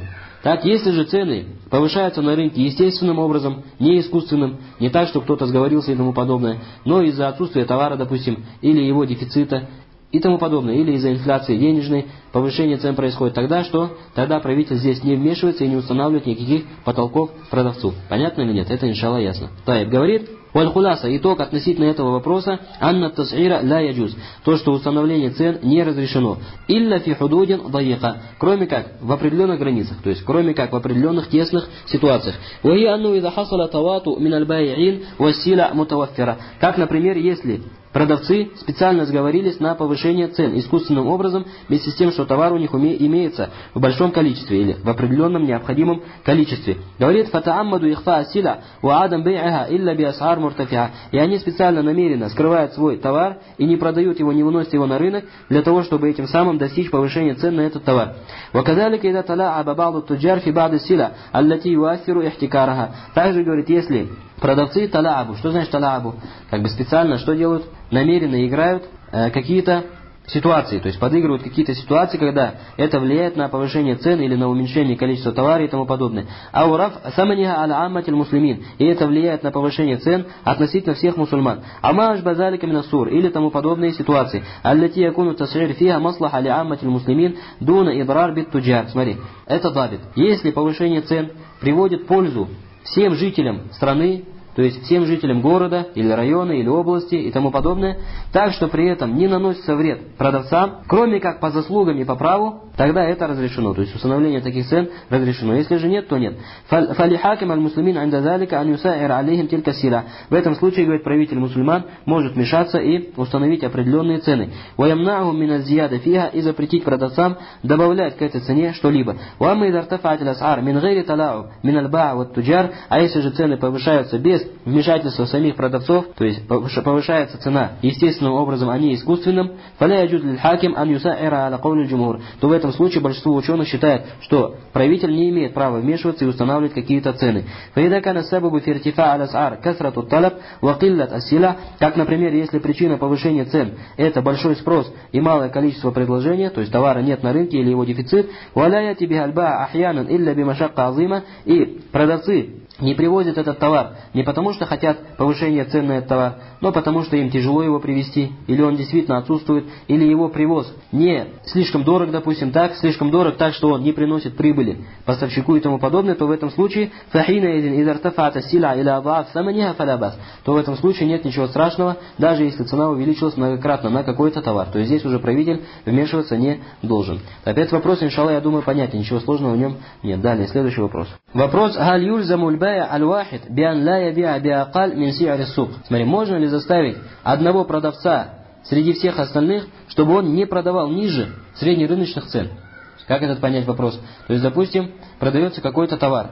Так, если же цены повышаются на рынке естественным образом, не искусственным, не так, что кто-то сговорился и тому подобное, но из-за отсутствия товара, допустим, или его дефицита и тому подобное, или из-за инфляции денежной, повышение цен происходит, тогда что? Тогда правитель здесь не вмешивается и не устанавливает никаких потолков продавцу. Понятно или нет? Это иншалла ясно. Таиб говорит: «Валь-хуляса», итог относительно этого вопроса, «анна тас'ира ла яджуз», то, что установление цен не разрешено, «илля фи худудин дайика», кроме как в определенных границах, то есть кроме как в определенных тесных ситуациях. «Вахи анну иза хасала тавату мин аль-бай'ин вассиля мутаваффира», как, например, если продавцы специально сговорились на повышение цен искусственным образом, вместе с тем, что товар у них имеется в большом количестве или в определенном необходимом количестве. Говорит: «Фатааммаду ихфа асиля ва адам бей'аха илля би асар муртафиа». И они специально намеренно скрывают свой товар и не продают его, не выносят его на рынок, для того, чтобы этим самым достичь повышения цен на этот товар. «Ваказалика ида талааба ба'ду туджар фи ба'ду силя аллати юассиру ихтикараха». Также, говорит, если продавцы талаабу, что значит талаабу? Как бы специально что делают? Намеренно играют какие-то ситуации, то есть подыгрывают какие-то ситуации, когда это влияет на повышение цен или на уменьшение количества товара и тому подобное. Аураф саманиха аль-амматиль муслимин, и это влияет на повышение цен относительно всех мусульман. Амаш базалика минасур, или тому подобные ситуации. Аллати якуну тас'ир фиха маслаха ли-амматиль муслимин дуна идрар бит туджар. Смотри, это дабит. Если повышение цен приводит пользу всем жителям страны, то есть всем жителям города, или района, или области и тому подобное, так что при этом не наносится вред продавцам, кроме как по заслугам и по праву, тогда это разрешено. То есть установление таких цен разрешено. Если же нет, то нет. «Фалихаким аль-муслимин андазалика ан юсаир алейхим тилька сила». В этом случае, говорит, правитель мусульман может вмешаться и установить определенные цены. «Ваямнаахум мин аззияда фиха», и запретить продавцам добавлять к этой цене что-либо. «Вамма идар тафаат аль-асар мин гайри талау мин аль-баа ват туджар», а если же цены повышаются без вмешательства самих продавцов, то есть повышается цена естественным образом, а не искусственным, «фаля яджуз лиль хаким ан юсаира аля каули джумхур», то в этом случае большинство ученых считает, что правитель не имеет права вмешиваться и устанавливать какие-то цены. «Фаида кана сабабу фи иртифа аль-асар касрату талаб ва киллат ас-сила», как, например, если причина повышения цен это большой спрос и малое количество предложения, то есть товара нет на рынке или его дефицит, «валя яти биха аль-баа ахьянан илля бимашакка азима», и продавцы не привозят этот товар не потому, что хотят повышения цен на этот товар, но потому, что им тяжело его привезти, или он действительно отсутствует, или его привоз не слишком дорог, допустим, так, слишком дорог так, что он не приносит прибыли поставщику и тому подобное, то в этом случае то в этом случае нет ничего страшного, даже если цена увеличилась многократно на какой-то товар. То есть здесь уже правитель вмешиваться не должен. Опять вопрос, иншалла, я думаю, понятен, ничего сложного в нем нет. Далее, следующий вопрос. Вопрос: «Галь юльзамуль бая аль-вахид биан ла ябиа биакаль мин си'ри сук». Смотри, можно ли заставить одного продавца среди всех остальных, чтобы он не продавал ниже среднерыночных цен? Как этот понять вопрос? То есть, допустим, продается какой-то товар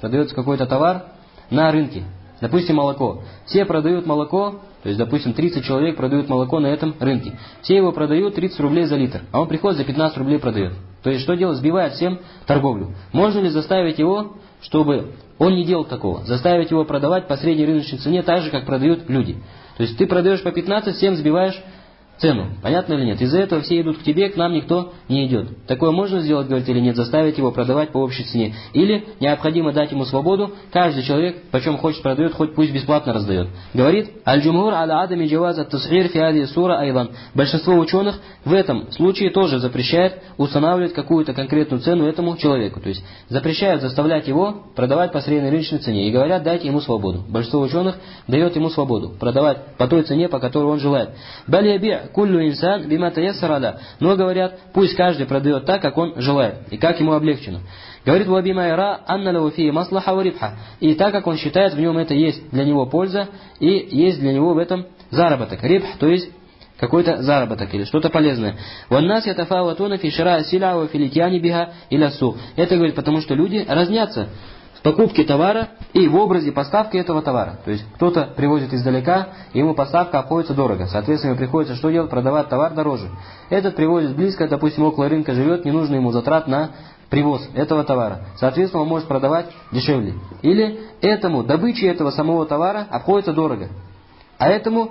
на рынке, допустим, молоко. Все продают молоко, то есть, допустим, 30 человек продают молоко на этом рынке. Все его продают 30 рублей за литр, а он приходит за 15 рублей продает. То есть, что делать? Сбивает всем торговлю. Можно ли заставить его, чтобы он не делал такого? Заставить его продавать по средней рыночной цене так же, как продают люди. То есть, ты продаешь по 15, всем сбиваешь цену. Понятно или нет? Из-за этого все идут к тебе, к нам никто не идет. Такое можно сделать, говорит, или нет? Заставить его продавать по общей цене. Или необходимо дать ему свободу. Каждый человек, почем хочет, продает, хоть пусть бесплатно раздает. Говорит: «Аль-джумхур аля адами джаваза тас'ир фи хади сура айдан». Большинство ученых в этом случае тоже запрещает устанавливать какую-то конкретную цену этому человеку. То есть запрещают заставлять его продавать по средней рыночной цене. И говорят, дайте ему свободу. Большинство ученых дает ему свободу продавать по той цене, по которой он желает. Куллю инсан бима таяссара. Но говорят, пусть каждый продает так, как он желает, и как ему облегчено. Говорит: «Вабима яра анна лау фи маслаха ва рибха». И так, как он считает, в нем это есть для него польза, и есть для него в этом заработок. Рибх, то есть какой-то заработок или что-то полезное. «Ваннас ятафаватуна фи шира силя ва филитяни биха иля сук». Это, говорит, потому что люди разнятся в покупке товара и в образе поставки этого товара. То есть кто-то привозит издалека, ему поставка обходится дорого. Соответственно, ему приходится что делать? Продавать товар дороже. Этот привозит близко, допустим, около рынка живет, не нужно ему затрат на привоз этого товара. Соответственно, он может продавать дешевле. Или этому, добыче этого самого товара обходится дорого. А этому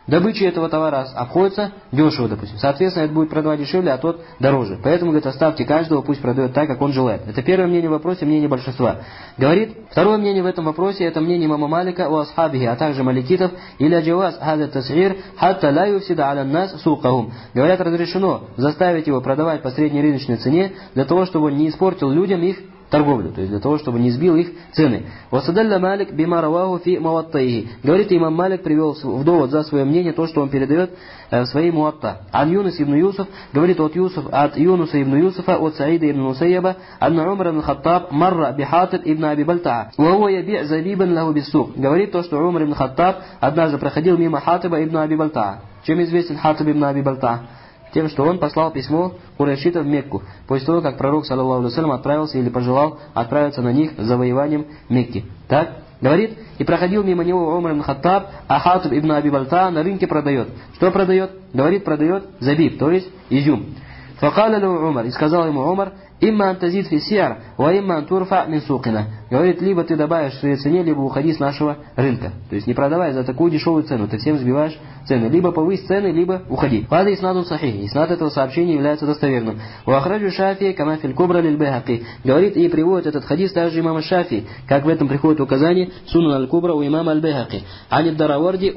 добычей этого товара обходится дешево, допустим. Соответственно, это будет продавать дешевле, а тот дороже. Поэтому, говорит, оставьте каждого, пусть продает так, как он желает. Это первое мнение в вопросе, мнение большинства. Говорит, второе мнение в этом вопросе, это мнение имама Малика у асхабихи, а также маликитов, или джаваз хаза тас'ир, хатта ла юфсида аля нас сукахум. Говорят, разрешено заставить его продавать по средней рыночной цене, для того, чтобы он не испортил людям их торговлю, то есть для того, чтобы не сбил их цены. Васадалля Малик бима раваху фи муаттаихи. Говорит, имам Малик привел в довод за свое мнение то, что он передает в своей муатта. Ан Юнус ибн Юсуф, говорит от Юнуса ибн Юсуфа, от Саида ибн Мусайяба, анна Умар ибн Хаттаб марра би Хатиб ибн Аби Бальтаа, ва хуа яби' забибан лаху биссук. Говорит то, что Умар ибн Хаттаб однажды проходил мимо Хатиба ибн Аби Бальтаа. Чем известен Хатиб ибн Аби Бальтаа? Тем, что он послал письмо курайшитов в Мекку, после того, как пророк, саллаллаху алейхи ва саллям, отправился или пожелал отправиться на них с завоеванием Мекки. Так, говорит, и проходил мимо него Умар ибн Хаттаб, а Хатиб ибн Аби Бальтаа на рынке продает. Что продает? Говорит, продает забиб, то есть изюм. Факаля лу Умар, и сказал ему Умар, имма антазид фи сиар, ва имма антурфа мин сукина. Говорит, либо ты добавишь в своей цене, либо уходи с нашего рынка. То есть не продавай за такую дешевую цену, ты всем сбиваешь цены. Либо повысь цены, либо уходи. Фада иснадун сахих. Иснад этого сообщения является достоверным. Уахраджу Шафи камафиль кубра лиль Байхақи. Говорит и приводит этот хадис также имама Шафи, как в этом приходит указание Сунан аль-Кубра у имама аль-Байхақи. Анид Дараварди,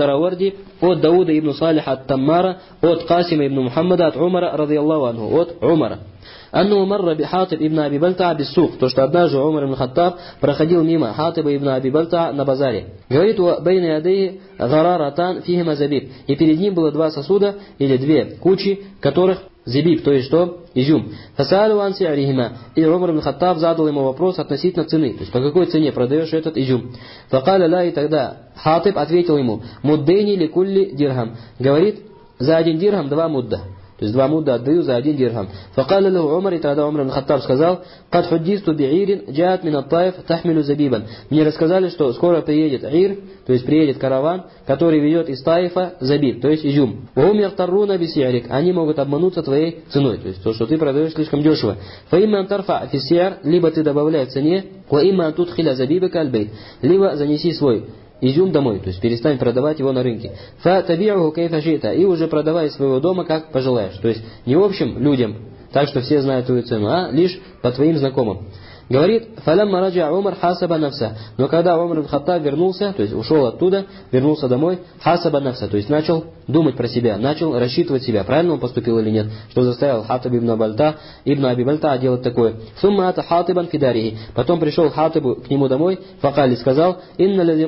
от Дауда ибн Салиха от Таммара, от Касима ибн Мухаммада, от Умара, радийаллаху анху, от Умара. Анну марра би Хатиб ибн Аби Бальтаа биссук, то что однажды Умар ибн Хаттаб проходил мимо Хатиба ибн Аби Бальтаа на базаре. Говорит, бейна ядей гараратан фихима забиб. И перед ним было два сосуда или две кучи, которых забиб, то есть что? Изюм. Фасалу ан си'рихима. И Умар ибн Хаттаб задал ему вопрос относительно цены, то есть по какой цене продаешь этот изюм. Факаля ла, и тогда Хатиб ответил ему, муддейни ли кулли дирхам. Говорит, за один дирхам 2 мудда. То есть 2 мудда отдаю за 1 дирхам. Факаля лаху Умар, и тогда Умар ибн Хаттаб сказал, «Кад худдисту би'ирин джаат мин ат-Таиф тахмилу забибан». Мне рассказали, что скоро приедет ир, то есть приедет караван, который ведет из Таифа забиб, то есть изюм. «Вахум яхтарруна биси'рик». Они могут обмануться твоей ценой, то есть то, что ты продаешь слишком дешево. «Фаимма антарфа фиси'р», либо ты добавляй в цене, «Ва имма антутхиля забибака аль-бейт», либо занеси свой изюм домой, то есть перестань продавать его на рынке. Фа таби'уху кайфа ши'та, и уже продавай из своего дома как пожелаешь. То есть не общим людям, так что все знают твою цену, а лишь по твоим знакомым. Говорит, фалямма раджа Умар хасаба нафса. Но когда Умар ибн Хаттаб вернулся, то есть ушел оттуда, вернулся домой, хасаба нафса, то есть начал думать про себя, начал рассчитывать себя, правильно он поступил или нет, что заставил Хатиб ибн Аби Бальтаа делать такое. Сумма ата Хатибан фидарихи. Потом пришел Хатибу к нему домой, факали сказал, инна лади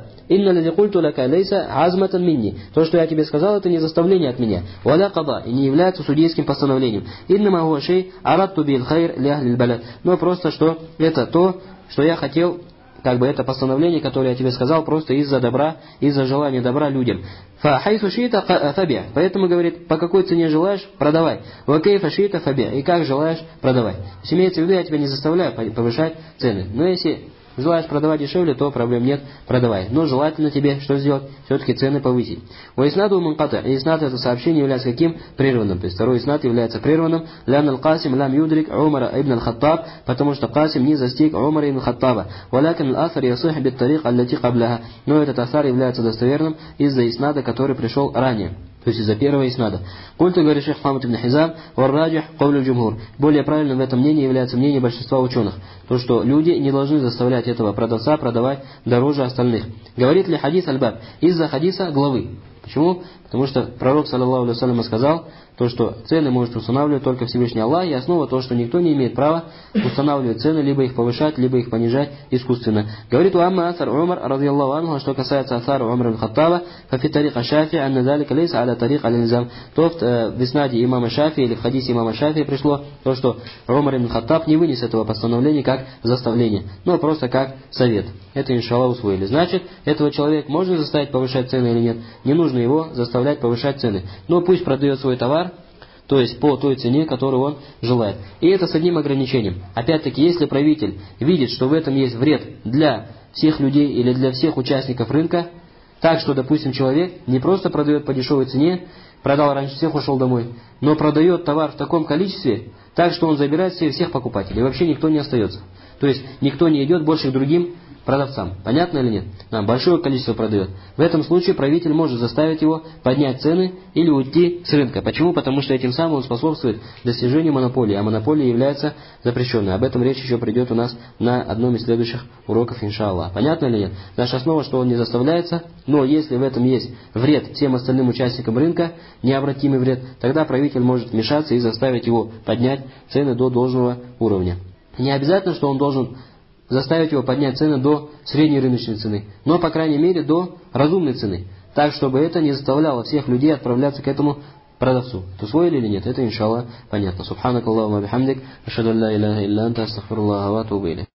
культу лака лейса азматан минни. То, что я тебе сказал, это не заставление от меня. Валя када, и не является судейским постановлением. Инна хуа шей аратту бил хайр ля ахлил балад. Но просто что это то, что я хотел, как бы это постановление, которое я тебе сказал, просто из-за добра, из-за желания добра людям. Фахайсу шиита фаби. Поэтому, говорит, по какой цене желаешь, продавай. Вакейфа шиита фаби. И как желаешь, продавай. То есть имеется в виду, я тебя не заставляю повышать цены. Но если желаешь продавать дешевле, то проблем нет, продавай. Но желательно тебе что сделать? Все-таки цены повысить. У иснаду мунката. И иснад это сообщение является каким? Прерванным. То есть второй иснад является прерванным. Лям аль-Касим лям юдрик Умара ибн аль-Хаттаб. Потому что Касим не застиг Умара ибн аль-Хаттаба. Валякин аль-Асар ясих бит-тарик аллати каблаха. Но этот асар является достоверным из-за иснада, который пришел ранее. То есть из-за первого иснада. Культу, говорит шейх Мухаммад ибн Хизам, варраджих кавлю джумхур. Более правильным в этом мнении является мнение большинства ученых. То, что люди не должны заставлять этого продавца продавать дороже остальных. Говорит ли хадис аль-Баб? Из-за хадиса главы. Почему? Потому что пророк, саллаллаху алейхи ва саллям, сказал, то, что цены может устанавливать только Всевышний Аллах, и основа то, что никто не имеет права устанавливать цены, либо их повышать, либо их понижать искусственно. Говорит уамма асар Умар, радийаллаху анху, что касается асара Умара ибн Хаттаба, фафи тарика Шафи, анна залика лейса аля тарик аль-низам. То в иснаде имама Шафи, или в хадисе имама Шафи пришло, то, что Умар ибн Хаттаб не вынес этого постановления как заставление, но просто как совет. Это, иншаллах, усвоили. Значит, этого человека можно заставить повышать цены или нет? Не нужно его заставлять повышать цены. Но пусть продает свой товар, то есть по той цене, которую он желает. И это с одним ограничением. Опять-таки, если правитель видит, что в этом есть вред для всех людей или для всех участников рынка, так что, допустим, человек не просто продает по дешевой цене, продал раньше всех, ушел домой, но продает товар в таком количестве, так что он забирает себе всех покупателей, и вообще никто не остается. То есть никто не идет больше к другим продавцам. Понятно или нет? Большое количество продает. В этом случае правитель может заставить его поднять цены или уйти с рынка. Почему? Потому что этим самым он способствует достижению монополии, а монополия является запрещенной. Об этом речь еще придет у нас на одном из следующих уроков, иншаллах. Понятно или нет? Наша основа, что он не заставляется, но если в этом есть вред всем остальным участникам рынка, необратимый вред, тогда правитель может вмешаться и заставить его поднять цены до должного уровня. Не обязательно, что он должен заставить его поднять цены до средней рыночной цены, но, по крайней мере, до разумной цены, так, чтобы это не заставляло всех людей отправляться к этому продавцу. Усвоили или нет? Это, иншаллах, понятно. Субханакаллаху ва бихамдик, ашхаду ан ла иляха илля анта, астагфируллаха ва атубу илейх.